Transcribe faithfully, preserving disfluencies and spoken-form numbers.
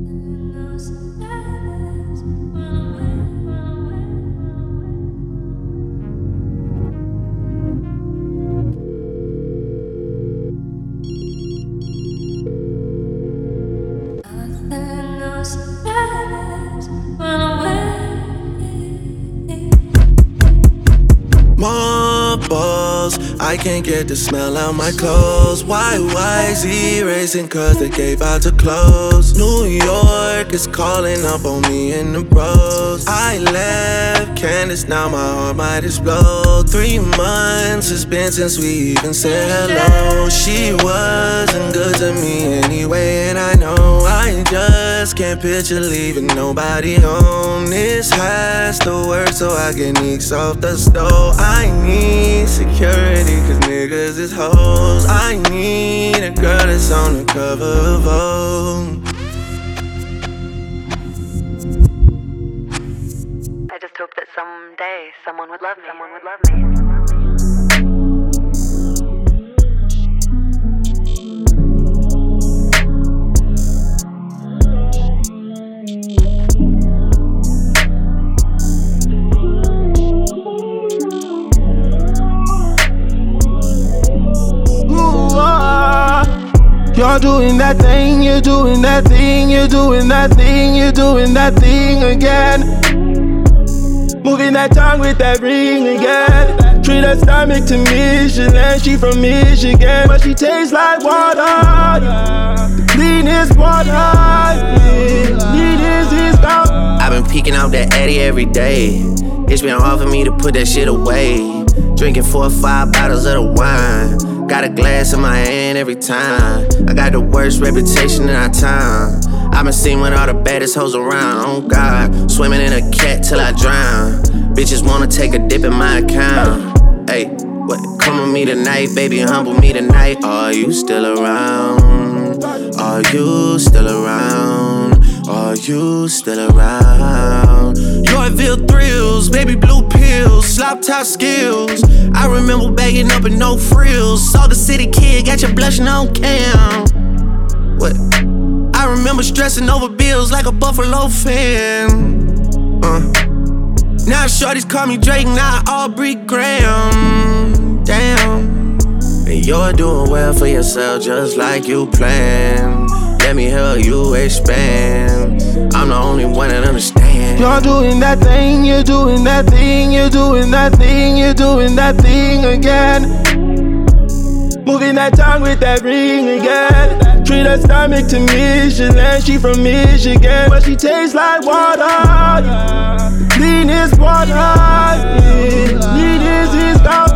Marbles, I can't get the smell out my clothes. Why, why is he racing? Cause they gave out to close. New York is calling up on me and the bros. I left Candace, now my heart might explode. Three months it's been since we even said hello. She wasn't good to me anyway, and I know I just can't picture leaving nobody home. This has to work so I can ease off the stove. I need security cause niggas is hoes. I need a girl that's on the cover of Vogue. I just hope that someday someone would love me. Someone would love me. You're doing that thing, you're doing that thing, you're doing that thing, you're doing that thing again. Moving that tongue with that ring again. Treat her stomach to Michelin, she from Michigan, but she tastes like water. The cleanest water, neatest is gone. I've been peeking out that Addy every day. It's been hard for me to put that shit away. Drinking four or five bottles of the wine. Got a glass in my hand every time. I got the worst reputation in our town. I've been seen with all the baddest hoes around. Oh God, swimming in a cat till I drown. Bitches wanna take a dip in my account. Hey, what? Come with me tonight, baby, humble me tonight. Are you still around? Are you still around? Are you still around? Yorkville thrills, baby blue pills, slop top skills. I remember bagging up and no frills. Saw the city kid, got you blushing on cam. What? I remember stressing over bills like a Buffalo fan. Uh. Now shorties call me Drake, now Aubrey Graham. Damn. And you're doing well for yourself, just like you planned. Let me help you expand. I'm the only one that understands. You're doing that thing, you're doing that thing, you're doing that thing, you're doing that thing again. Moving that tongue with that ring again. Treat her stomach to Michelin, she from Michigan, but she tastes like water. The cleanest water, neatest is gone.